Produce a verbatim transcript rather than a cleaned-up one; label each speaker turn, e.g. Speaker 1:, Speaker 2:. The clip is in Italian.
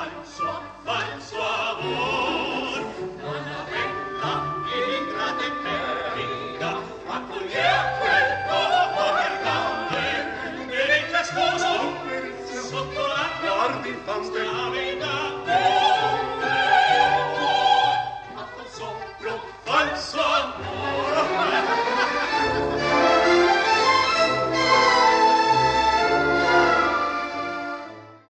Speaker 1: fa il suo, fa il suo amor. Donavella, ingrata e perica, accogliea quel poco mercante, e mentre sposo, sotto la guardi fan stava in